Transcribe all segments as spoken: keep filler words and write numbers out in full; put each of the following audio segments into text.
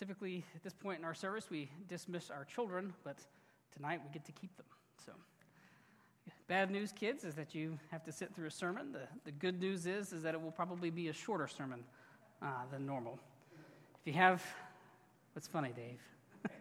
Typically, at this point in our service, we dismiss our children, but tonight we get to keep them. So, bad news, kids, is that you have to sit through a sermon. The, the good news is, is that it will probably be a shorter sermon uh, than normal. If you have, what's funny, Dave?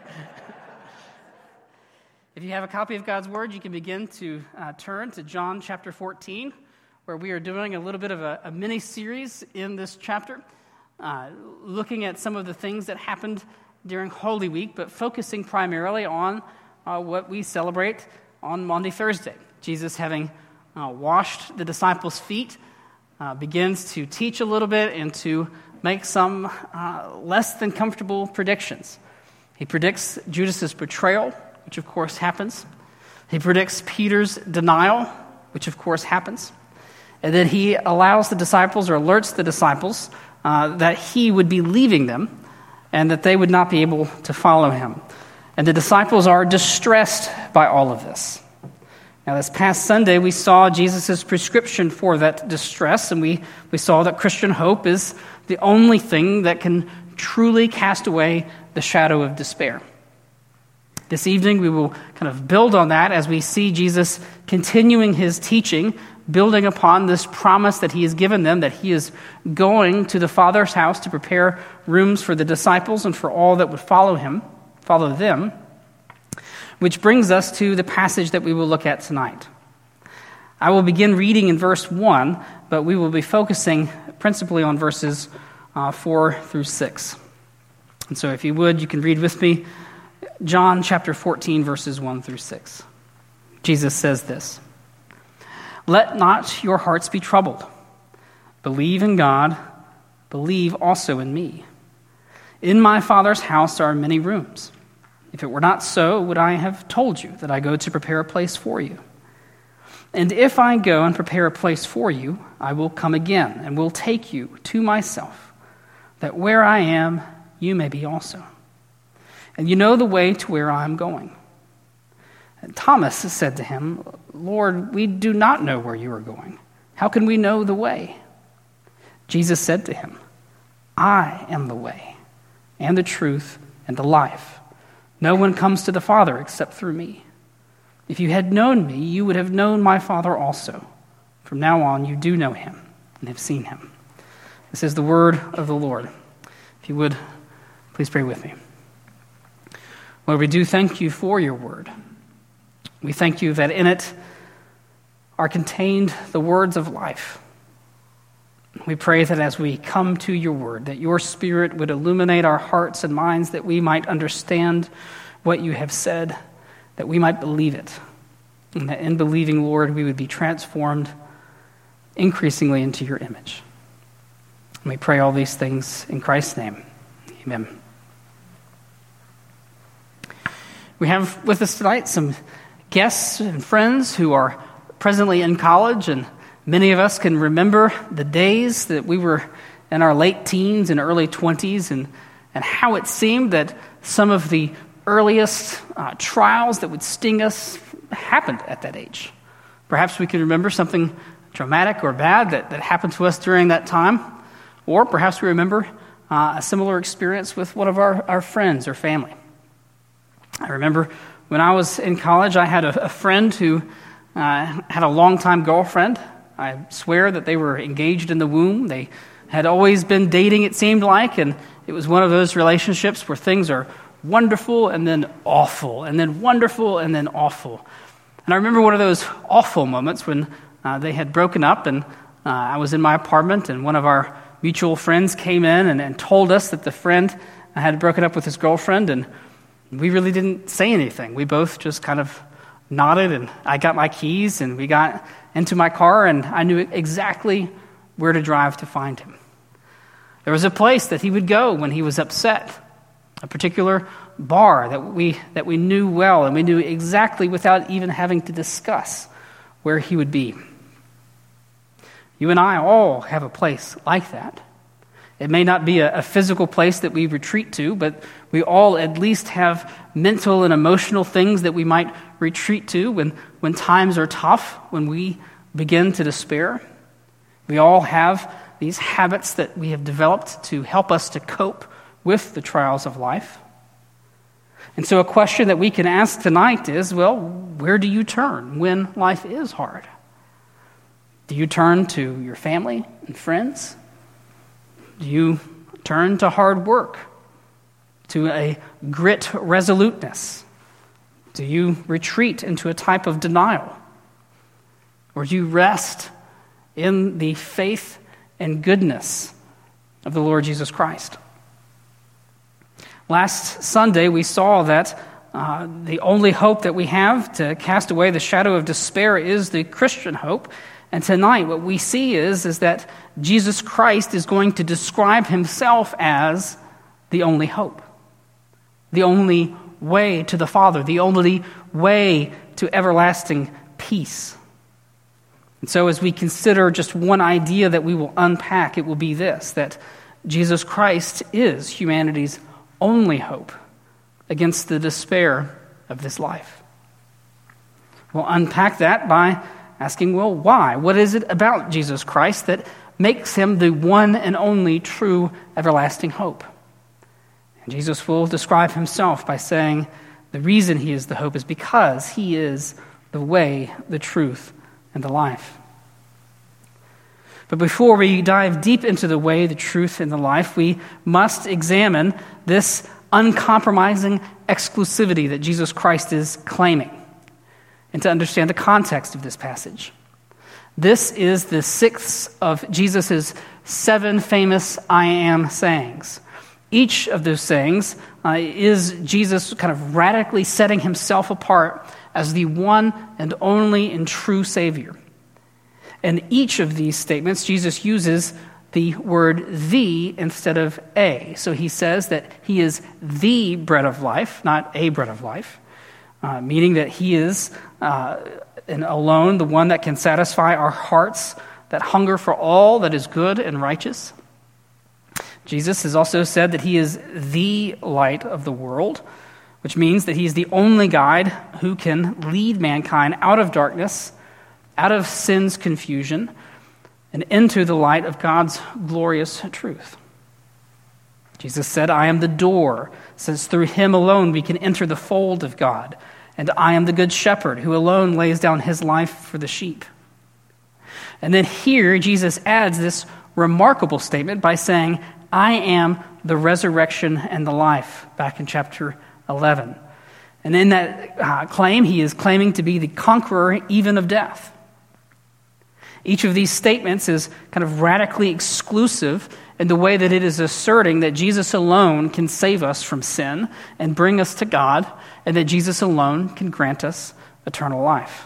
If you have a copy of God's Word, you can begin to uh, turn to John chapter fourteen, where we are doing a little bit of a, a mini-series in this chapter, uh, looking at some of the things that happened during Holy Week, but focusing primarily on uh, what we celebrate on Maundy Thursday. Jesus, having uh, washed the disciples' feet, uh, begins to teach a little bit and to make some uh, less than comfortable predictions. He predicts Judas's betrayal, which of course happens. He predicts Peter's denial, which of course happens. And then he allows the disciples, or alerts the disciples, uh, that he would be leaving them and that they would not be able to follow him. And the disciples are distressed by all of this. Now, this past Sunday, we saw Jesus' prescription for that distress, and we, we saw that Christian hope is the only thing that can truly cast away the shadow of despair. This evening, we will kind of build on that as we see Jesus continuing his teaching, building upon this promise that he has given them, that he is going to the Father's house to prepare rooms for the disciples and for all that would follow him, follow them, which brings us to the passage that we will look at tonight. I will begin reading in verse one, but we will be focusing principally on verses uh, four through six. And so if you would, you can read with me John chapter fourteen, verses one through six. Jesus says this: "Let not your hearts be troubled. Believe in God, believe also in me. In my Father's house are many rooms. If it were not so, would I have told you that I go to prepare a place for you? And if I go and prepare a place for you, I will come again and will take you to myself, that where I am, you may be also. And you know the way to where I am going." And Thomas said to him, "Lord, we do not know where you are going. How can we know the way?" Jesus said to him, "I am the way, and the truth, and the life. No one comes to the Father except through me. If you had known me, you would have known my Father also. From now on, you do know him and have seen him." This is the word of the Lord. If you would, please pray with me. Lord, we do thank you for your word. We thank you that in it are contained the words of life. We pray that as we come to your word, that your Spirit would illuminate our hearts and minds, that we might understand what you have said, that we might believe it, and that in believing, Lord, we would be transformed increasingly into your image. And we pray all these things in Christ's name. Amen. We have with us tonight some guests and friends who are presently in college, and many of us can remember the days that we were in our late teens and early twenties, and, and how it seemed that some of the earliest uh, trials that would sting us happened at that age. Perhaps we can remember something traumatic or bad that, that happened to us during that time, or perhaps we remember uh, a similar experience with one of our, our friends or family. I remember when I was in college, I had a, a friend who uh, had a longtime girlfriend. I swear that they were engaged in the womb. They had always been dating, it seemed like, and it was one of those relationships where things are wonderful and then awful, and then wonderful and then awful. And I remember one of those awful moments when uh, they had broken up, and uh, I was in my apartment, and one of our mutual friends came in and, and told us that the friend had broken up with his girlfriend, and we really didn't say anything. We both just kind of nodded, and I got my keys, and we got into my car, and I knew exactly where to drive to find him. There was a place that he would go when he was upset, a particular bar that we that we knew well, and we knew exactly without even having to discuss where he would be. You and I all have a place like that. It may not be a, a physical place that we retreat to, but we all at least have mental and emotional things that we might retreat to when, when times are tough, when we begin to despair. We all have these habits that we have developed to help us to cope with the trials of life. And so a question that we can ask tonight is, well, where do you turn when life is hard? Do you turn to your family and friends? Do you turn to hard work, to a grit resoluteness? Do you retreat into a type of denial? Or do you rest in the faith and goodness of the Lord Jesus Christ? Last Sunday, we saw that uh, the only hope that we have to cast away the shadow of despair is the Christian hope. And tonight, what we see is, is that Jesus Christ is going to describe himself as the only hope, the only way to the Father, the only way to everlasting peace. And so as we consider just one idea that we will unpack, it will be this, that Jesus Christ is humanity's only hope against the despair of this life. We'll unpack that by asking, well, why? What is it about Jesus Christ that makes him the one and only true everlasting hope? And Jesus will describe himself by saying the reason he is the hope is because he is the way, the truth, and the life. But before we dive deep into the way, the truth, and the life, we must examine this uncompromising exclusivity that Jesus Christ is claiming, and to understand the context of this passage. This is the sixth of Jesus' seven famous I am sayings. Each of those sayings uh, is Jesus kind of radically setting himself apart as the one and only and true Savior. In each of these statements, Jesus uses the word the instead of a. So he says that he is the bread of life, not a bread of life, uh, meaning that he is uh, and alone the one that can satisfy our hearts that hunger for all that is good and righteous. Jesus has also said that he is the light of the world, which means that he is the only guide who can lead mankind out of darkness, out of sin's confusion, and into the light of God's glorious truth. Jesus said, I am the door, since through him alone we can enter the fold of God, and I am the good shepherd who alone lays down his life for the sheep. And then here Jesus adds this remarkable statement by saying, I am the resurrection and the life, back in chapter eleven. And in that uh, claim, he is claiming to be the conqueror even of death. Each of these statements is kind of radically exclusive in the way that it is asserting that Jesus alone can save us from sin and bring us to God, and that Jesus alone can grant us eternal life.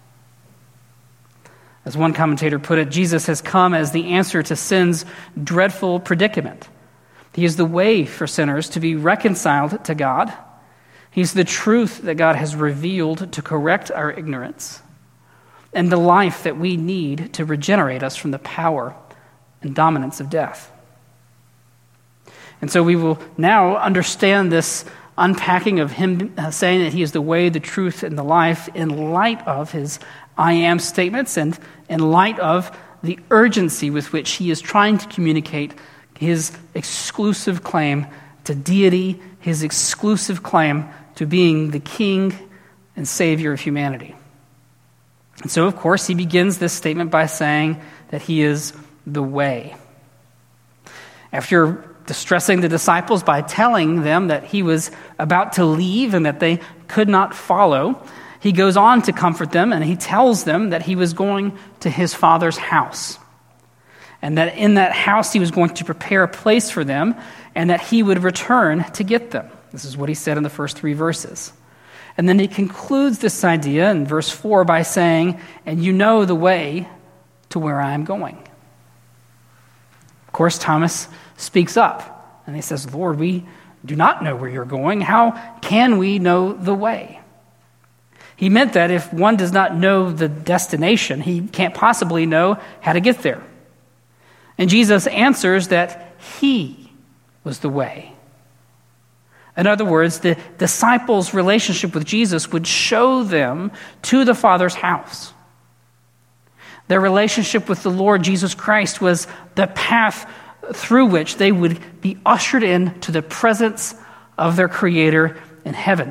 As one commentator put it, Jesus has come as the answer to sin's dreadful predicament. He is the way for sinners to be reconciled to God. He's the truth that God has revealed to correct our ignorance, and the life that we need to regenerate us from the power and dominance of death. And so we will now understand this unpacking of him saying that he is the way, the truth, and the life in light of his I am statements and in light of the urgency with which he is trying to communicate his exclusive claim to deity, his exclusive claim to being the King and Savior of humanity. And so, of course, he begins this statement by saying that he is the way. After distressing the disciples by telling them that he was about to leave and that they could not follow, he goes on to comfort them, and he tells them that he was going to his Father's house, and that in that house he was going to prepare a place for them, and that he would return to get them. This is what he said in the first three verses. And then he concludes this idea in verse four by saying, and you know the way to where I am going. Of course, Thomas speaks up, and he says, Lord, we do not know where you're going. How can we know the way? He meant that if one does not know the destination, he can't possibly know how to get there. And Jesus answers that he was the way. In other words, the disciples' relationship with Jesus would show them to the Father's house. Their relationship with the Lord Jesus Christ was the path through which they would be ushered into the presence of their Creator in heaven.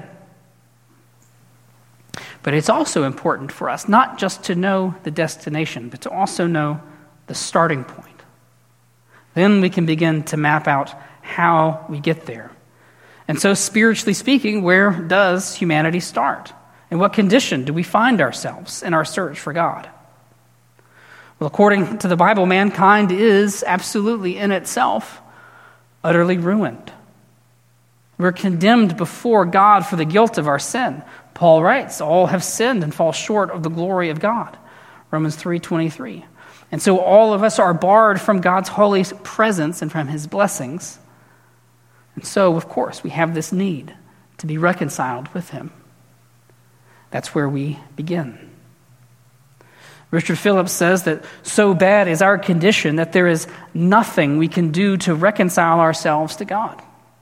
But it's also important for us not just to know the destination, but to also know the starting point. Then we can begin to map out how we get there. And so, spiritually speaking, where does humanity start? In what condition do we find ourselves in our search for God? Well, according to the Bible, mankind is absolutely in itself utterly ruined. We're condemned before God for the guilt of our sin. Paul writes, all have sinned and fall short of the glory of God. Romans three twenty-three. And so all of us are barred from God's holy presence and from his blessings. And so, of course, we have this need to be reconciled with him. That's where we begin. Richard Phillips says that so bad is our condition that there is nothing we can do to reconcile ourselves to God.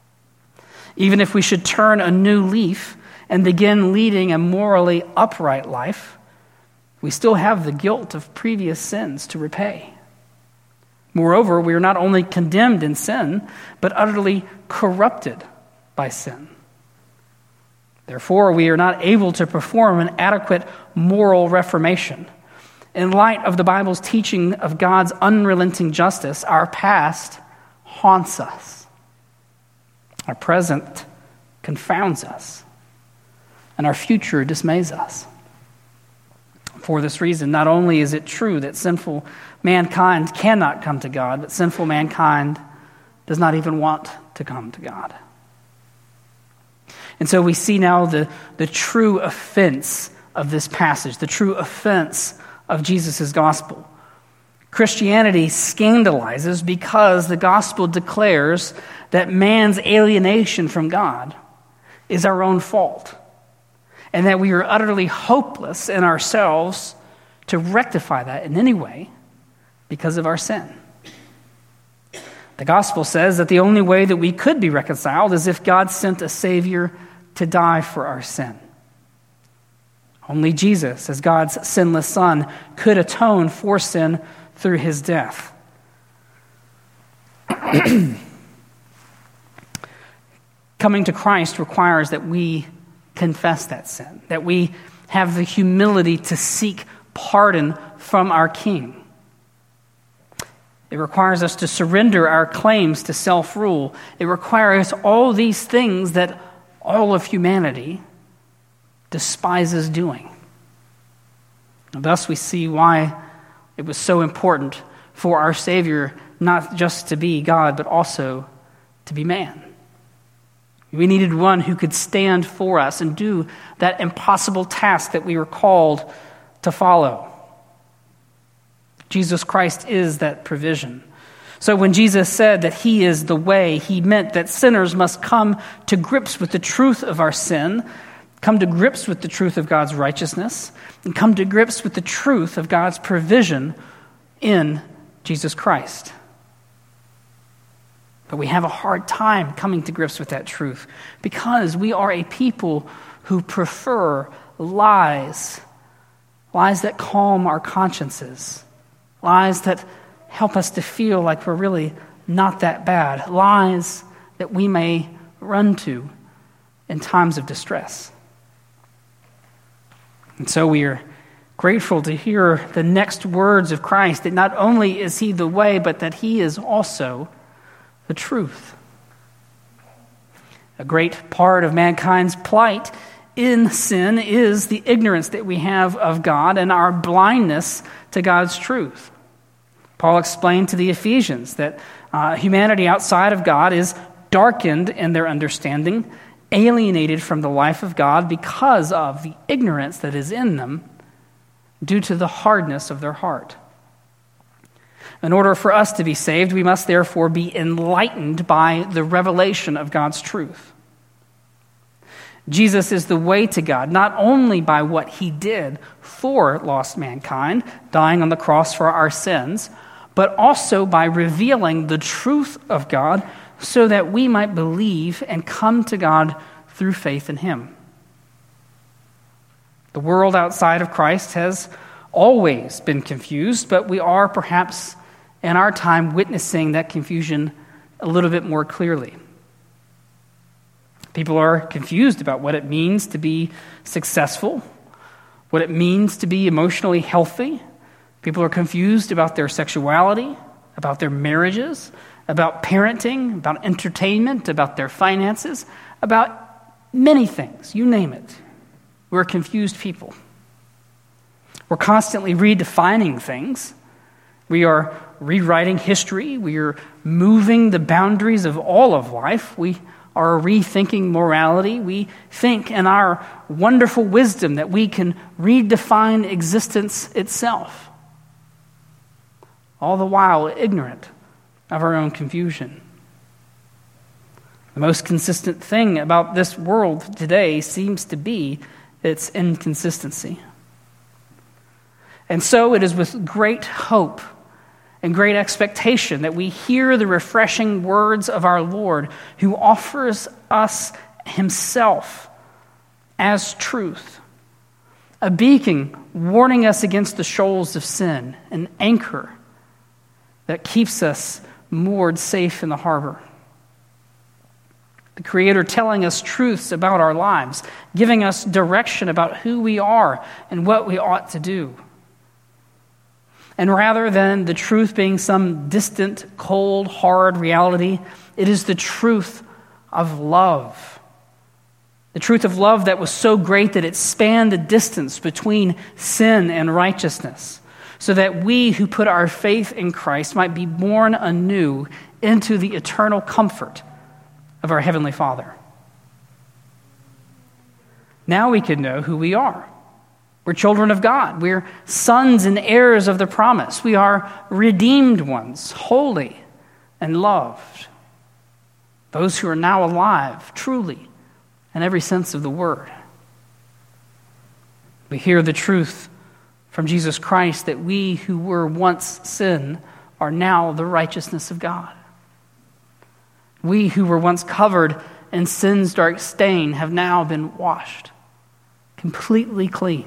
Even if we should turn a new leaf and begin leading a morally upright life, we still have the guilt of previous sins to repay. Moreover, we are not only condemned in sin, but utterly corrupted by sin. Therefore, we are not able to perform an adequate moral reformation. In light of the Bible's teaching of God's unrelenting justice, our past haunts us. Our present confounds us. And our future dismays us. For this reason, not only is it true that sinful mankind cannot come to God, but sinful mankind does not even want to come to God. And so we see now the, the true offense of this passage, the true offense of Jesus' gospel. Christianity scandalizes because the gospel declares that man's alienation from God is our own fault, and that we are utterly hopeless in ourselves to rectify that in any way because of our sin. The gospel says that the only way that we could be reconciled is if God sent a Savior to die for our sin. Only Jesus, as God's sinless Son, could atone for sin through his death. Coming to Christ requires that we confess that sin, that we have the humility to seek pardon from our King. It requires us to surrender our claims to self-rule. It requires all these things that all of humanity despises doing. And thus we see why it was so important for our Savior not just to be God, but also to be man. We needed one who could stand for us and do that impossible task that we were called to follow. Jesus Christ is that provision. So when Jesus said that he is the way, he meant that sinners must come to grips with the truth of our sin, come to grips with the truth of God's righteousness, and come to grips with the truth of God's provision in Jesus Christ. But we have a hard time coming to grips with that truth because we are a people who prefer lies, lies that calm our consciences, lies that help us to feel like we're really not that bad, lies that we may run to in times of distress. And so we are grateful to hear the next words of Christ, that not only is he the way, but that he is also the truth. A great part of mankind's plight in sin is the ignorance that we have of God and our blindness to God's truth. Paul explained to the Ephesians that uh, humanity outside of God is darkened in their understanding, alienated from the life of God because of the ignorance that is in them due to the hardness of their heart. In order for us to be saved, we must therefore be enlightened by the revelation of God's truth. Jesus is the way to God, not only by what he did for lost mankind, dying on the cross for our sins, but also by revealing the truth of God so that we might believe and come to God through faith in him. The world outside of Christ has always been confused, but we are perhaps in our time witnessing that confusion a little bit more clearly. People are confused about what it means to be successful, what it means to be emotionally healthy. People are confused about their sexuality, about their marriages, about parenting, about entertainment, about their finances, about many things, you name it. We're confused people. We're constantly redefining things. We are rewriting history. We are moving the boundaries of all of life. We are rethinking morality. We think in our wonderful wisdom that we can redefine existence itself, all the while ignorant of our own confusion. The most consistent thing about this world today seems to be its inconsistency. And so it is with great hope and great expectation that we hear the refreshing words of our Lord, who offers us himself as truth, a beacon warning us against the shoals of sin, an anchor that keeps us moored safe in the harbor. The Creator telling us truths about our lives, giving us direction about who we are and what we ought to do. And rather than the truth being some distant, cold, hard reality, it is the truth of love. The truth of love that was so great that it spanned the distance between sin and righteousness, so that we who put our faith in Christ might be born anew into the eternal comfort of our Heavenly Father. Now we can know who we are. We're children of God. We're sons and heirs of the promise. We are redeemed ones, holy and loved. Those who are now alive, truly, in every sense of the word. We hear the truth from Jesus Christ that we who were once sin are now the righteousness of God. We who were once covered in sin's dark stain have now been washed completely clean.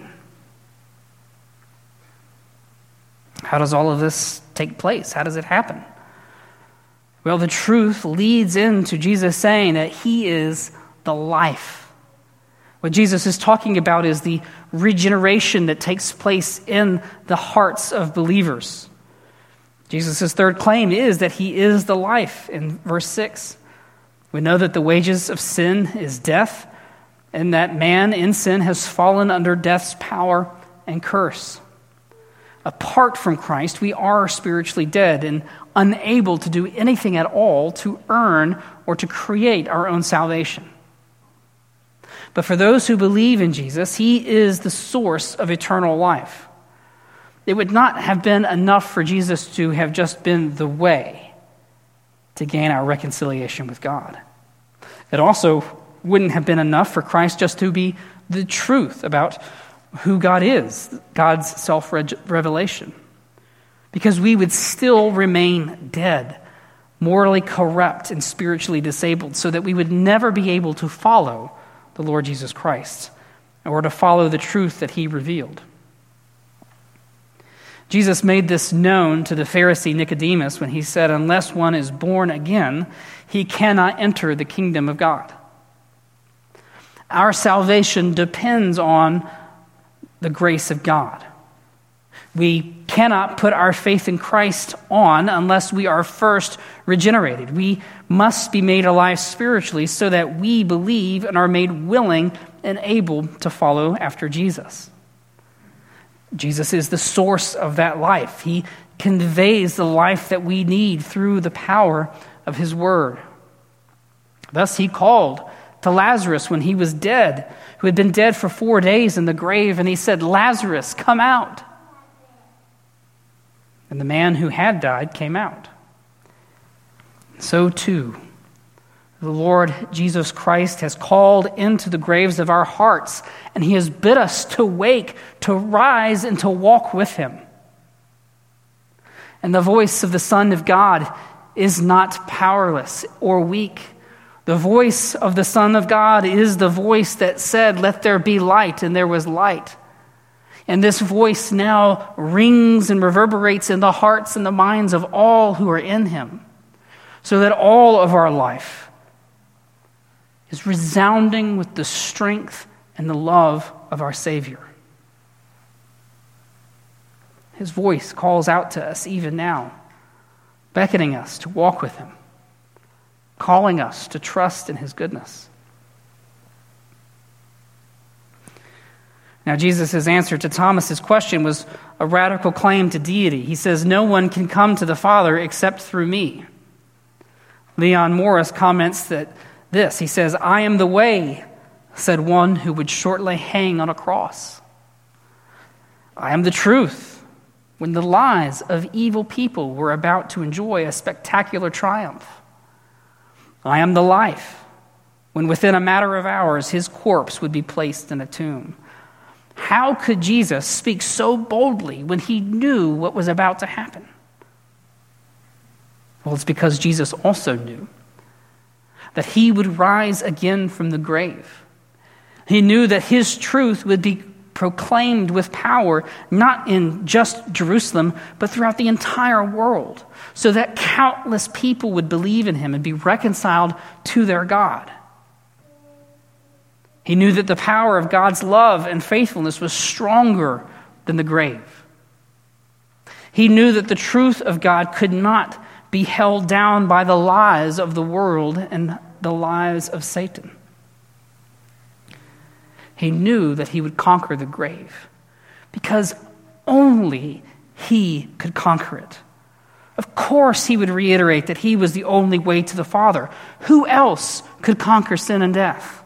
How does all of this take place? How does it happen? Well, the truth leads into Jesus saying that he is the life. What Jesus is talking about is the regeneration that takes place in the hearts of believers. Jesus' third claim is that he is the life. In verse six, we know that the wages of sin is death, and that man in sin has fallen under death's power and curse. Apart from Christ, we are spiritually dead and unable to do anything at all to earn or to create our own salvation. But for those who believe in Jesus, he is the source of eternal life. It would not have been enough for Jesus to have just been the way to gain our reconciliation with God. It also wouldn't have been enough for Christ just to be the truth about who God is, God's self-revelation. Because we would still remain dead, morally corrupt and spiritually disabled, so that we would never be able to follow the Lord Jesus Christ or to follow the truth that he revealed. Jesus made this known to the Pharisee Nicodemus when he said, unless one is born again, he cannot enter the kingdom of God. Our salvation depends on the grace of God. We cannot put our faith in Christ on unless we are first regenerated. We must be made alive spiritually so that we believe and are made willing and able to follow after Jesus. Jesus is the source of that life. He conveys the life that we need through the power of his word. Thus he called to Lazarus when he was dead, who had been dead for four days in the grave, and he said, Lazarus, come out. And the man who had died came out. So too, the Lord Jesus Christ has called into the graves of our hearts, and he has bid us to wake, to rise, and to walk with him. And the voice of the Son of God is not powerless or weak. The voice of the Son of God is the voice that said, let there be light, and there was light. And this voice now rings and reverberates in the hearts and the minds of all who are in him, so that all of our life is resounding with the strength and the love of our Savior. His voice calls out to us even now, beckoning us to walk with him, calling us to trust in his goodness. Now, Jesus' answer to Thomas's question was a radical claim to deity. He says, "No one can come to the Father except through me." Leon Morris comments that this, he says, "I am the way," said one who would shortly hang on a cross. "I am the truth," when the lies of evil people were about to enjoy a spectacular triumph. "I am the life," when within a matter of hours his corpse would be placed in a tomb. How could Jesus speak so boldly when he knew what was about to happen? Well, it's because Jesus also knew that he would rise again from the grave. He knew that his truth would be proclaimed with power, not in just Jerusalem, but throughout the entire world, so that countless people would believe in him and be reconciled to their God. He knew that the power of God's love and faithfulness was stronger than the grave. He knew that the truth of God could not be held down by the lies of the world and the lies of Satan. He knew that he would conquer the grave because only he could conquer it. Of course, he would reiterate that he was the only way to the Father. Who else could conquer sin and death?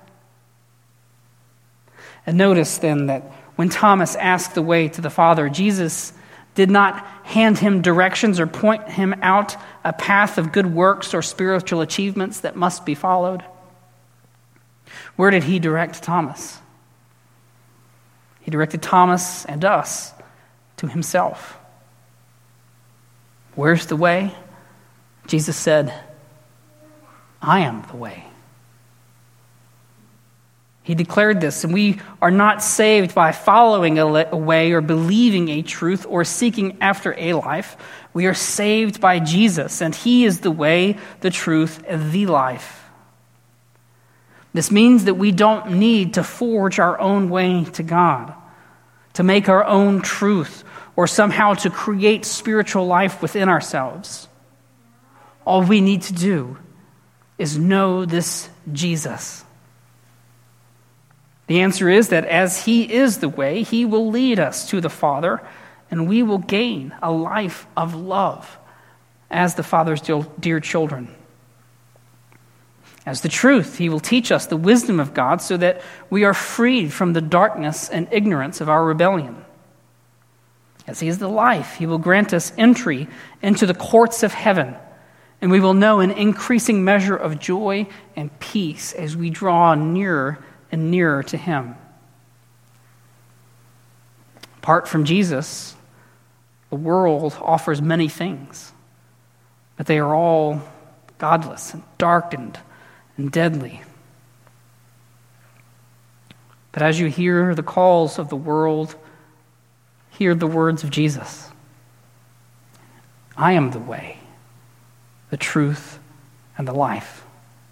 And notice then that when Thomas asked the way to the Father, Jesus did not hand him directions or point him out a path of good works or spiritual achievements that must be followed. Where did he direct Thomas? He directed Thomas and us to himself. Where's the way? Jesus said, "I am the way." He declared this, and we are not saved by following a way or believing a truth or seeking after a life. We are saved by Jesus, and he is the way, the truth, and the life. This means that we don't need to forge our own way to God, to make our own truth, or somehow to create spiritual life within ourselves. All we need to do is know this Jesus. The answer is that as he is the way, he will lead us to the Father, and we will gain a life of love as the Father's dear children. As the truth, he will teach us the wisdom of God so that we are freed from the darkness and ignorance of our rebellion. As he is the life, he will grant us entry into the courts of heaven, and we will know an increasing measure of joy and peace as we draw nearer and nearer to him. Apart from Jesus, the world offers many things, but they are all godless and darkened and deadly. But as you hear the calls of the world, hear the words of Jesus. I am the way, the truth, and the life.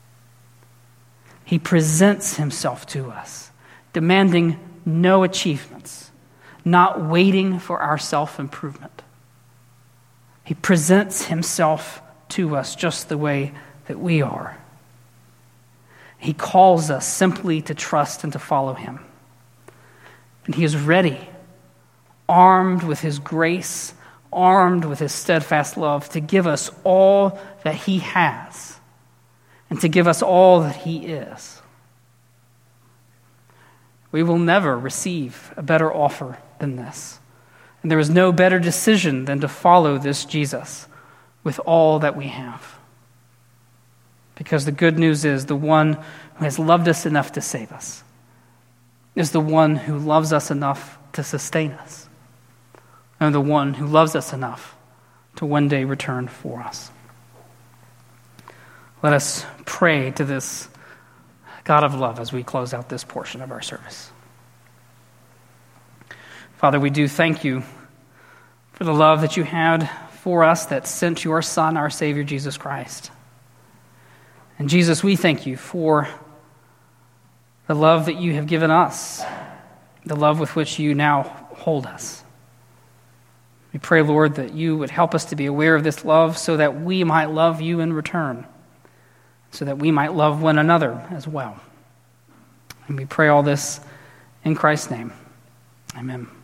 He presents himself to us, demanding no achievements, not waiting for our self-improvement. He presents himself to us just the way that we are. He calls us simply to trust and to follow him. And he is ready, armed with his grace, armed with his steadfast love, to give us all that he has and to give us all that he is. We will never receive a better offer than this. And there is no better decision than to follow this Jesus with all that we have. Because the good news is the one who has loved us enough to save us is the one who loves us enough to sustain us, and the one who loves us enough to one day return for us. Let us pray to this God of love as we close out this portion of our service. Father, we do thank you for the love that you had for us that sent your Son, our Savior, Jesus Christ. And Jesus, we thank you for the love that you have given us, the love with which you now hold us. We pray, Lord, that you would help us to be aware of this love so that we might love you in return, so that we might love one another as well. And we pray all this in Christ's name. Amen.